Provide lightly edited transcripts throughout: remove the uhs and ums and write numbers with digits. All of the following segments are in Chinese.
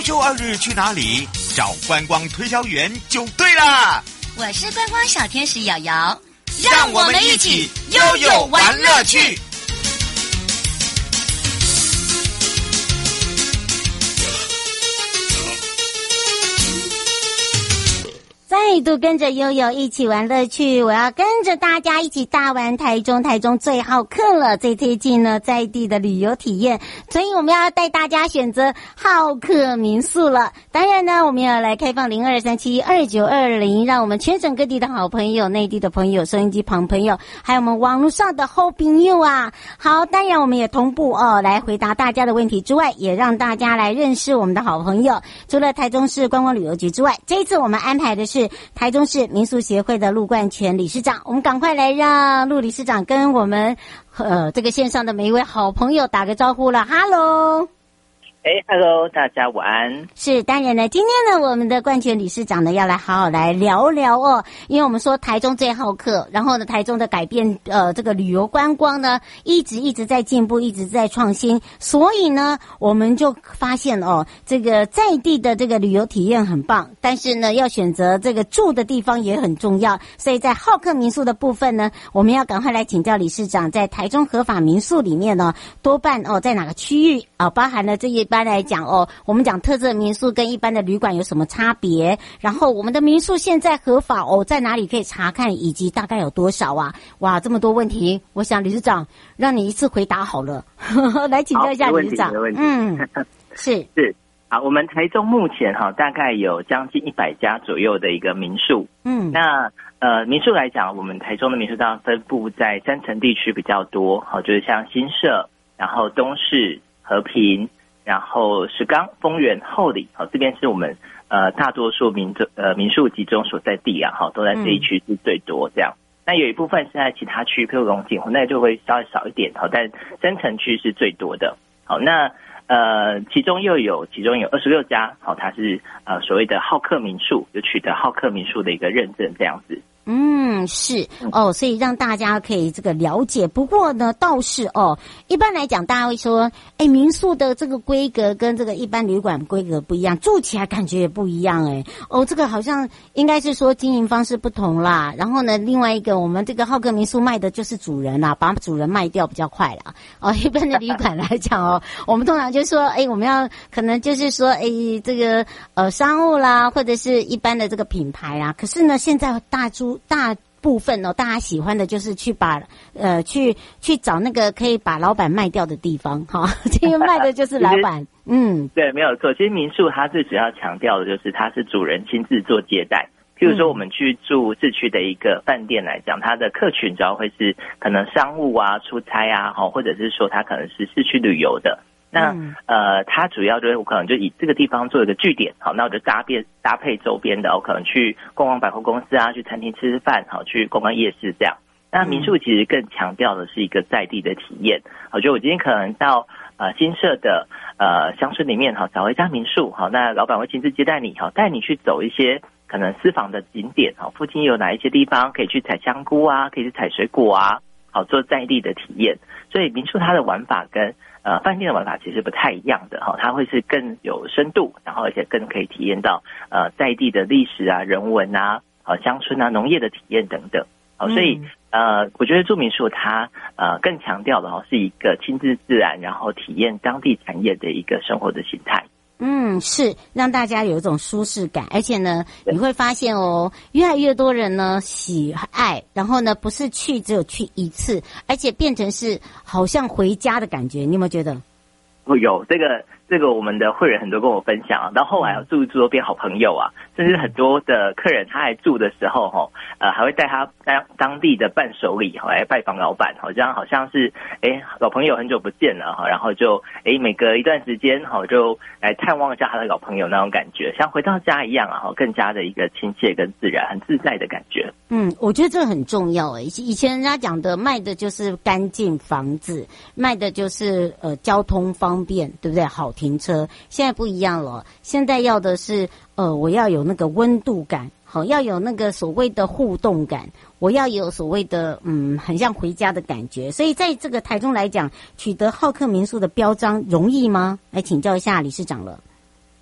周2日去哪里？找观光推销员就对啦！ 我是观光小天使瑶瑶， 让我们一起悠悠玩乐趣。 再度跟着悠悠一起玩乐趣，我要跟着大家一起大玩台中。台中最好客了，最贴近呢在地的旅游体验，所以我们要带大家选择好客民宿了。当然呢，我们要来开放02372920，让我们全省各地的好朋友、内地的朋友、收音机旁朋友，还有我们网络上的好朋友啊。好，当然我们也同步来回答大家的问题之外，也让大家来认识我们的好朋友。除了台中市观光旅游局之外，这一次我们安排的是台中市民宿协会的陆冠全理事长，我们赶快来让陆理事长跟我们这个线上的每一位好朋友打个招呼了。Hello。 Hello， 大家晚安。 是，当然呢，今天呢，我们的冠全理事长呢，要来好好来聊聊哦，因为我们说台中最好客，然后呢，台中的改变，这个旅游观光呢，一直在进步，一直在创新，所以呢，我们就发现这个在地的这个旅游体验很棒，但是呢，要选择这个住的地方也很重要，所以在好客民宿的部分呢，我们要赶快来请教理事长，在台中合法民宿里面呢，多半在哪个区域包含了这一般来讲我们讲特色民宿跟一般的旅馆有什么差别？然后我们的民宿现在合法在哪里可以查看，以及大概有多少啊？哇，这么多问题，我想理事长让你一次回答好了，来请教一下理事长。是。 好，我们台中目前大概有将近100家左右的一个民宿。那民宿来讲，我们台中的民宿当然分布在山城地区比较多，就是像新社，然后东势、和平，然后石冈、丰原、后里，这边是我们大多数民宿集中所在地啊，都在这一区是最多这样。那有一部分是在其他区，譬如龙井，那就会稍微少一点，但山城区是最多的。好，那其中有26家，它是所谓的好客民宿，有取得好客民宿的一个认证这样子。 是所以让大家可以这个了解。不过呢，倒是一般来讲，大家会说，民宿的这个规格跟这个一般旅馆规格不一样，住起来感觉也不一样这个好像应该是说经营方式不同啦。然后呢，另外一个我们这个好客民宿卖的就是主人啦，把主人卖掉比较快啦。一般的旅馆来讲我们通常就说，我们要可能就是说，这个商务啦，或者是一般的这个品牌啦。可是呢，现在大部分大家喜欢的就是去把去找那个可以把老板卖掉的地方这个卖的就是老板。 对，没有错。其实民宿它最主要强调的就是它是主人亲自做接待。譬如说我们去住市区的一个饭店来讲，它的客群主要会是可能商务啊、出差啊，或者是说它可能是市区旅游的。那它主要就是我可能就以这个地方做一个据点，好，那我就搭配周边的，我可能去逛逛百货公司啊，去餐厅吃饭，好，去逛逛夜市这样。那民宿其实更强调的是一个在地的体验。我觉得我今天可能到新社的乡村里面找一家民宿，好，那老板会亲自接待你，好，带你去走一些可能私房的景点，好，附近有哪一些地方可以去采香菇啊，可以去采水果啊，好，做在地的体验。所以民宿它的玩法跟饭店的玩法其实不太一样的它会是更有深度，然后而且更可以体验到在地的历史啊、人文啊、乡村啊、农业的体验等等。好，所以我觉得住民宿它更强调的是一个亲自自然，然后体验当地产业的一个生活的形态。 是让大家有一种舒适感，而且呢，你会发现越来越多人呢喜爱，然后呢不是只有去一次，而且变成是好像回家的感觉，你有没有觉得？ 有这个我们的会员很多跟我分享到后来住都变好朋友啊，甚至很多的客人他来住的时候还会带他当地的伴手礼来拜访老板，这样好像是老朋友很久不见了然后就每隔一段时间就来探望一下他的老朋友那种感觉，像回到家一样更加的一个亲切跟自然，很自在的感觉。 我觉得这个很重要以前人家讲的卖的就是干净房子，卖的就是交通方便，对不对？好停车。现在不一样了，现在要的是我要有那个温度感，好，要有那个所谓的互动感，我要有所谓的很像回家的感觉。所以在这个台中来讲，取得好客民宿的标章容易吗？来请教一下理事长了。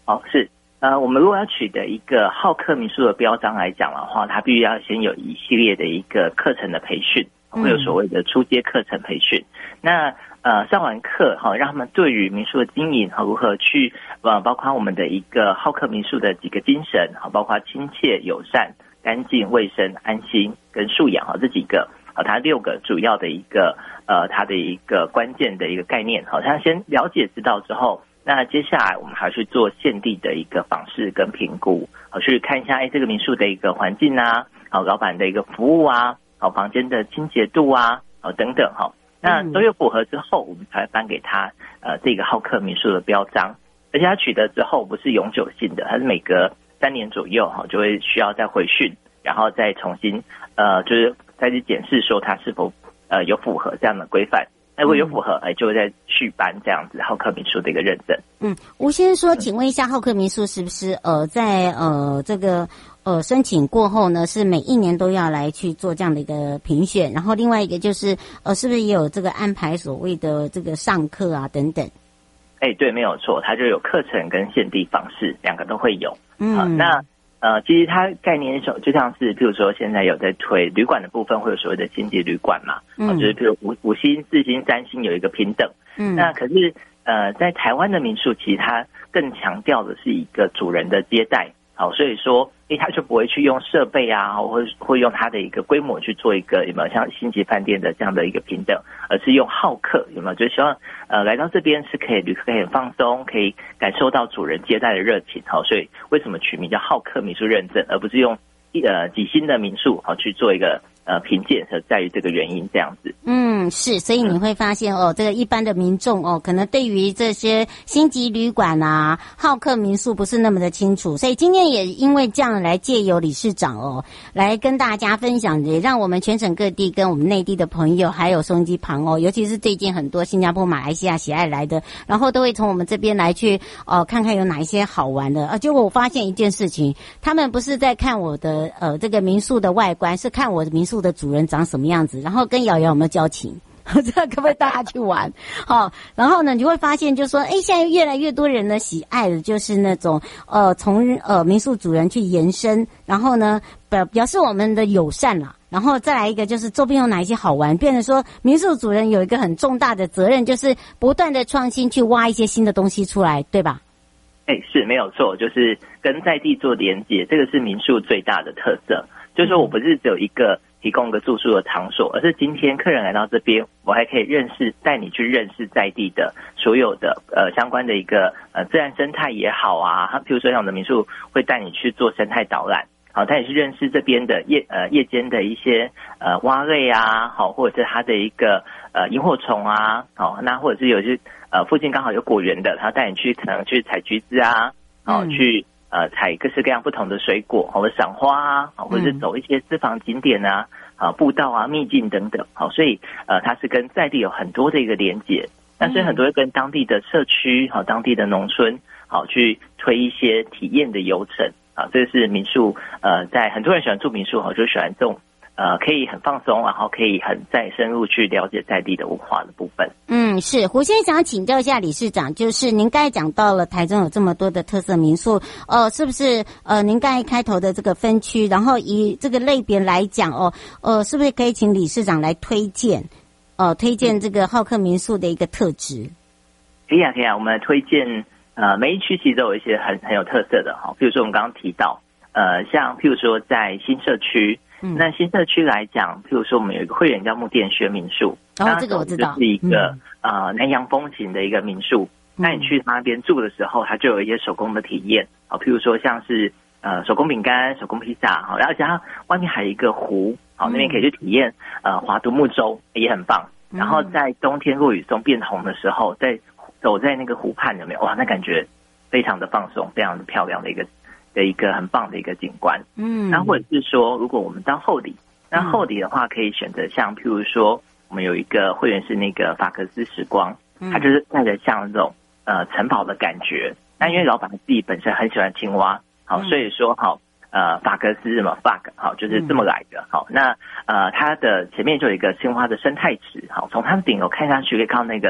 是。我们如果要取得一个浩客民宿的标章来讲的话，它必须要先有一系列的一个课程的培训，会有所谓的初阶课程培训。那上完课让他们对于民宿的经营如何去包括我们的一个浩客民宿的几个精神包括亲切、友善、干净、卫生、安心跟素养这几个它6个主要的一个它的一个关键的一个概念像先了解知道之后，那接下来我们还去做现地的一个访视跟评估去看一下这个民宿的一个环境啊老板的一个服务啊房间的清洁度啊等等那都有符合之后，我们才会颁给他这个浩客民宿的标章，而且他取得之后不是永久性的，它是每隔3年左右就会需要再回训，然后再重新就是再去检视说它是否有符合这样的规范。如果有符合，就会再续颁这样子浩客民宿的一个认证。 吴先生说，请问一下，浩客民宿是不是在这个申请过后呢，是每1年都要来去做这样的一个评选？然后另外一个就是是不是也有这个安排所谓的这个上课啊等等？ 对，没有错，它就有课程跟现地访视2个都会有。那其实它概念就像是，譬如说现在有在推旅馆的部分，会有所谓的星级旅馆嘛，就是譬如5星、4星、3星有一个平等。那可是在台湾的民宿，其实它更强调的是一个主人的接待。所以说他就不会去用设备啊，或会用它的一个规模去做一个有没有像星级饭店的这样的一个平等，而是用好客有没有，就希望来到这边是旅客可以很放松，可以感受到主人接待的热情。所以为什么取名叫好客民宿认证，而不是用几星的民宿去做一个评鉴，在于这个原因这样子。 是，所以你会发现这个一般的民众可能对于这些星级旅馆啊、浩客民宿不是那么的清楚，所以今天也因为这样来借由理事长来跟大家分享，也让我们全省各地跟我们内地的朋友还有收音机旁尤其是最近很多新加坡、马来西亚喜爱来的，然后都会从我们这边来去看看有哪一些好玩的结果我发现一件事情，他们不是在看我的这个民宿的外观，是看我的民宿的主人长什么样子，然后跟瑶瑶有没有交情。这可不可以大家去玩？然后呢，你会发现就是说，现在越来越多人呢喜爱的就是那种从民宿主人去延伸，然后呢表示我们的友善啦，然后再来一个就是周边有哪一些好玩，变成说民宿主人有一个很重大的责任，就是不断的创新去挖一些新的东西出来，对吧？ 是没有错，就是跟在地做连结，这个是民宿最大的特色。就是说我不是只有一个提供个住宿的场所，而是今天客人来到这边，我还可以带你去认识在地的所有的相关的一个自然生态也好啊，譬如说像我们的民宿会带你去做生态导览，带你去认识这边的夜间的一些蛙类啊，或者是它的一个萤火虫啊，那或者是有些附近刚好有果园的，他带你去可能去采橘子啊，去采各式各样不同的水果，或者赏花啊，或者是走一些私房景点啊，步道啊、秘境等等。所以它是跟在地有很多的一个连结。那所以很多会跟当地的社区、当地的农村，去推一些体验的游程。这是民宿在很多人喜欢住民宿，就喜欢这种可以很放松，然后可以很再深入去了解在地的文化的部分。 是胡先生想请教一下理事长，就是您刚才讲到了台中有这么多的特色民宿，是不是您刚才开头的这个分区，然后以这个类别来讲是不是可以请理事长来推荐这个浩客民宿的一个特质？ 可以啊，我们来推荐每一区其实都有一些很有特色的譬如说我们刚刚提到像譬如说在新社区。那新社区来讲，譬如说我们有一个会员叫木店轩民宿， 这个我知道， 是一个南洋风情的一个民宿。那你去那边住的时候，它就有一些手工的体验譬如说像是手工饼干、手工披萨而且它外面还有一个湖那边可以去体验划独木舟，也很棒。然后在冬天落雨松变红的时候，走在那个湖畔，有没有哇？那感觉非常的放松，非常的漂亮的一个很棒的一个景观。那或者是说如果我们到后里，那后里的话可以选择像譬如说我们有一个会员是那个法克斯时光，它就是带着像那种城堡的感觉。那因为老板自己本身很喜欢青蛙，所以说法克斯嘛 ，Fag 就是这么来的。它的前面就有一个青蛙的生态池，从它的顶楼看下去可以看到那个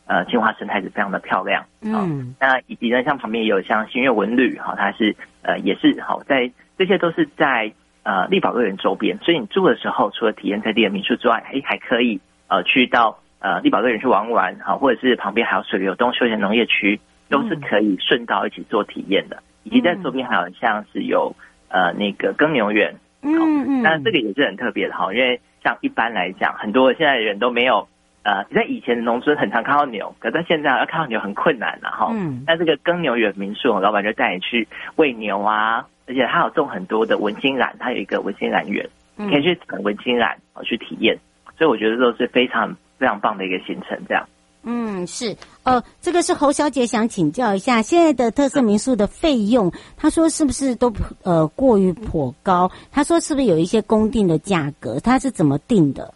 青花生态是非常的漂亮。那以及呢，像旁边也有像新月文旅它是也是在这些都是在丽宝乐园周边，所以你住的时候，除了体验在地的民宿之外，还可以去到丽宝乐园去玩玩或者是旁边还有水流东休闲农业区，都是可以顺道一起做体验的。以及在周边还有像是有那个耕牛园，那这个也是很特别的因为像一般来讲，很多现在的人都没有在以前的农村很常看到牛，可是现在要看到牛很困难那这个耕牛园民宿，老板就带你去喂牛啊，而且他有种很多的文心兰，他有一个文心兰园，你可以去采文心兰去体验，所以我觉得都是非常非常棒的一个行程，这样。 是这个是侯小姐想请教一下，现在的特色民宿的费用，她说是不是都过于颇高？她说是不是有一些公定的价格？她是怎么定的？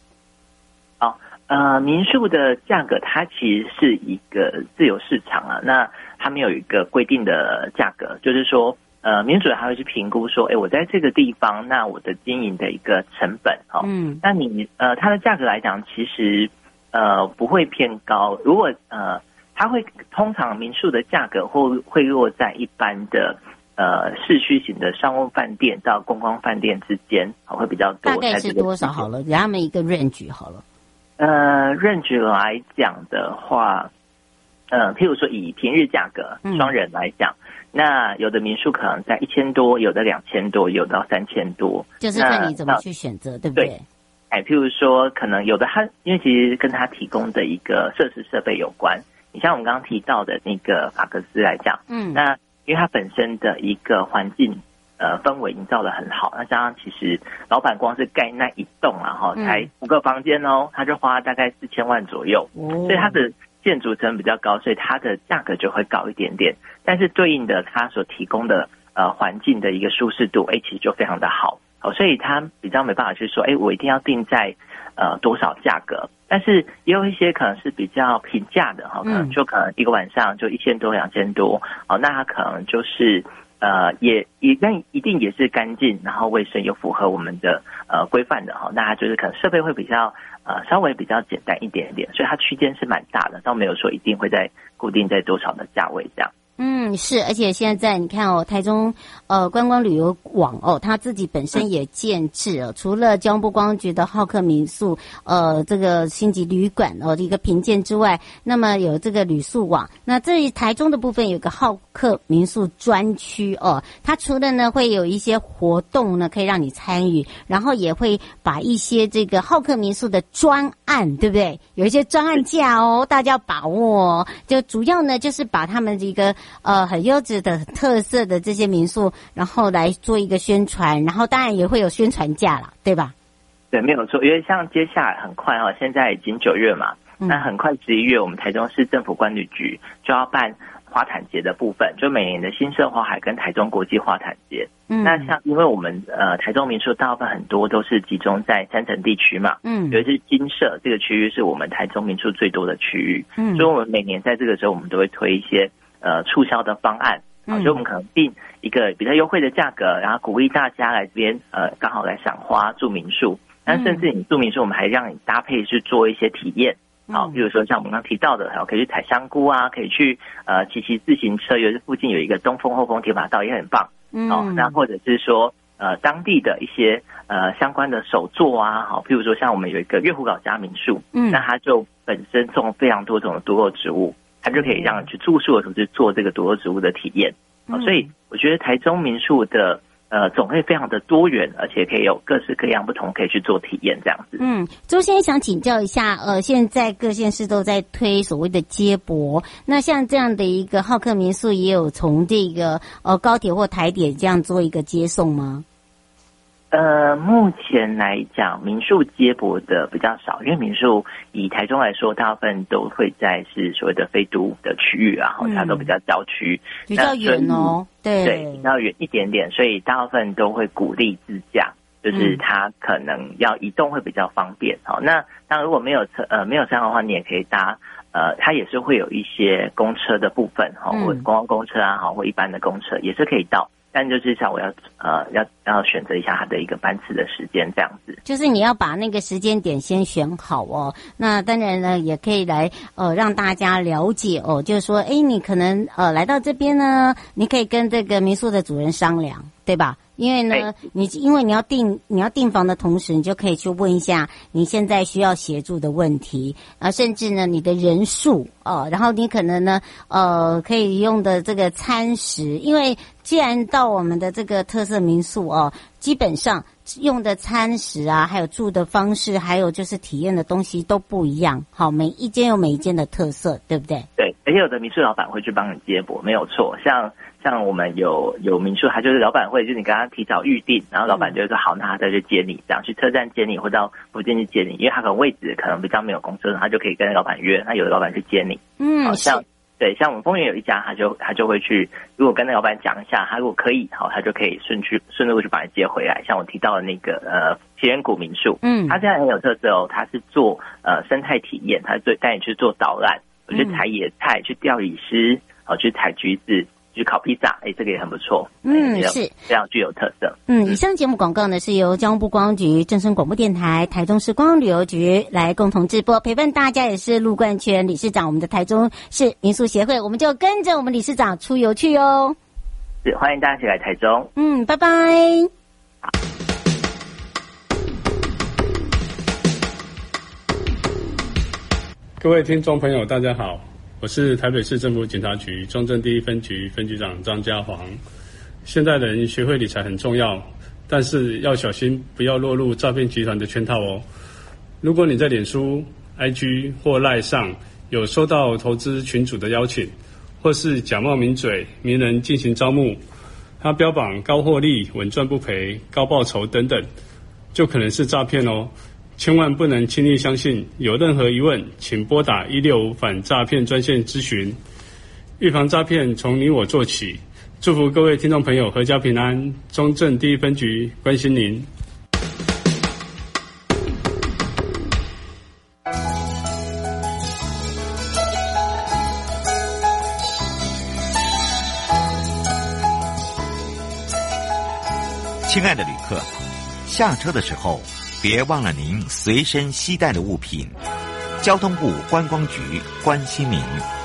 民宿的价格它其实是一个自由市场那它没有一个规定的价格，就是说民宿主还会去评估说，我在这个地方，那我的经营的一个成本那你它的价格来讲，其实不会偏高。如果它会通常民宿的价格会落在一般的市区型的商务饭店到观光饭店之间会比较多。 大概是多少好了？给他们一个 range 好了。 range 来讲的话，譬如说以平日价格双人来讲，那有的民宿可能在1000多，有的2000多，有到3000多， 就是看你怎么去选择，对不对？ 对，譬如说可能有的它因为其实跟它提供的一个设施设备有关。你像我们刚刚提到的那个法克斯来讲，那因为它本身的一个环境氛围营造的很好，那加上其实老板光是盖那一栋才5个房间他就花大概4000万左右，所以它的建筑成本比较高，所以它的价格就会高一点点。但是对应的它所提供的环境的一个舒适度，其实就非常的好，所以它比较没办法去说，我一定要定在多少价格。但是也有一些可能是比较平价的可能就可能一个晚上就1000多2000多那它可能就是但一定也是干净，然后卫生又符合我们的规范的那它就是可能设备会比较稍微比较简单一点点，所以它区间是蛮大的，倒没有说一定会在固定在多少的价位这样。 是，而且现在你看台中观光旅游网它自己本身也建制除了交通部观光局的好客民宿这个星级旅馆的一个评鉴之外，那么有这个旅宿网，那这台中的部分有个好客民宿专区它除了呢会有一些活动呢可以让你参与，然后也会把一些这个好客民宿的专案，对不对？有一些专案价大家要把握就主要呢就是把他们这个很优质的特色的这些民宿，然后来做一个宣传，然后当然也会有宣传价了，对吧？ 对，没有错。因为像接下来很快现在已经9月嘛，那很快11月我们台中市政府观旅局就要办花坛节的部分，就每年的新社花海跟台中国际花坛节。那像因为我们台中民宿大部分很多都是集中在山城地区嘛，尤其是金社这个区域是我们台中民宿最多的区域，所以我们每年在这个时候我们都会推一些促销的方案，所以我们可能定一个比较优惠的价格，然后鼓励大家来这边刚好来赏花住民宿。但甚至你住民宿，我们还让你搭配去做一些体验，比如说像我们刚提到的，可以去采香菇啊，可以去骑自行车，尤其附近有一个东风后风铁马道也很棒，那或者是说当地的一些相关的手作啊，譬如说像我们有一个月湖老家民宿，那它就本身种了非常多种的多肉植物，它就可以让你去住宿的时候去做这个多肉植物的体验，所以我觉得台中民宿的种类非常的多元，而且可以有各式各样不同可以去做体验这样子。 周先生想请教一下，现在各县市都在推所谓的接驳，那像这样的一个好客民宿也有从这个高铁或台铁这样做一个接送吗？ 目前来讲，民宿接驳的比较少，因为民宿以台中来说，大部分都会在是所谓的非都的区域啊，它都比较郊区， 比较远对，比较远一点点，所以大部分都会鼓励自驾，就是它可能要移动会比较方便。那当然如果没有车的话，你也可以搭它也是会有一些公车的部分或者观光公车啊，或一般的公车也是可以到。 但就是像我要选择一下他的一个班次的时间这样子。 就是你要把那个时间点先选好哦。那当然呢，也可以来让大家了解哦，就是说，你可能来到这边呢，你可以跟这个民宿的主人商量，对吧？因为呢，因为你要订房的同时，你就可以去问一下你现在需要协助的问题甚至呢你的人数然后你可能呢可以用的这个餐食，因为既然到我们的这个特色民宿基本上用的餐食啊，还有住的方式，还有就是体验的东西都不一样。好，每一间有每一间的特色，对不对？ 对，而且有的民宿老板会去帮你接驳，没有错。像我们有民宿，他就是老板会，就是你跟他提早预定，然后老板就会说好，那他再去接你，这样去车站接你，或到附近去接你，因为他可能位置可能比较没有公车，他就可以跟老板约，那有的老板去接你。好像对，像我们丰原有一家，他就会去，如果跟那老板讲一下，他如果可以，好，他就可以顺路去把你接回来。像我提到的那个奇人谷民宿，他现在很有特色他是做生态体验，他带你去做导览，去采野菜，去钓李狮，去采橘子。去烤披萨，这个也很不错。是非常具有特色。 以上节目广告呢是由交通部观光局、正声广播电台、台中市观光旅游局来共同直播，陪伴大家也是陆冠全理事长，我们的台中市民宿协会，我们就跟着我们理事长出游去哦。 是，欢迎大家一起来台中。 拜拜。 好。 各位听众朋友，大家好。我是台北市政府警察局中正第一分局分局长张家煌。现代人学会理财很重要，但是要小心不要落入诈骗集团的圈套哦。如果你在脸书、IG 或 LINE 上有收到投资群组的邀请，或是假冒名嘴、名人进行招募，他标榜高获利、稳赚不赔、高报酬等等，就可能是诈骗哦。千万不能轻易相信，有任何疑问请拨打165反诈骗专线咨询。预防诈骗从你我做起，祝福各位听众朋友阖家平安。中正第一分局关心您。 亲爱的旅客，下车的时候别忘了您随身携带的物品。交通部观光局关心您。